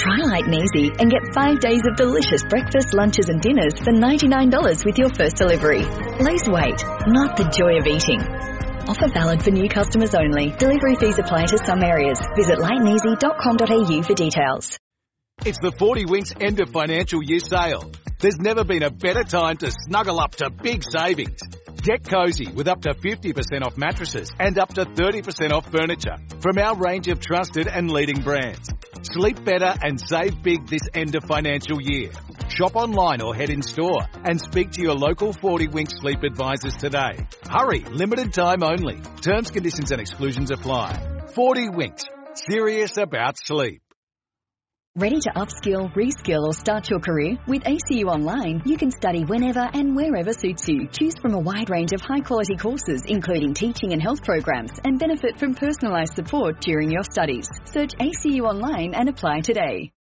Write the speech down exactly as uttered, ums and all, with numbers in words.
Try Light and Easy and get five days of delicious breakfast, lunches and dinners for ninety-nine dollars with your first delivery. Lose weight, not the joy of eating. Offer valid for new customers only. Delivery fees apply to some areas. Visit light and easy dot com dot a u for details. It's the forty Winks end of financial year sale. There's never been a better time to snuggle up to big savings. Get cosy with up to fifty percent off mattresses and up to thirty percent off furniture from our range of trusted and leading brands. Sleep better and save big this end of financial year. Shop online or head in store and speak to your local forty Winks sleep advisors today. Hurry, limited time only. Terms, conditions and exclusions apply. forty Winks, serious about sleep. Ready to upskill, reskill or start your career? With A C U Online, you can study whenever and wherever suits you. Choose from a wide range of high-quality courses, including teaching and health programs, and benefit from personalised support during your studies. Search A C U Online and apply today.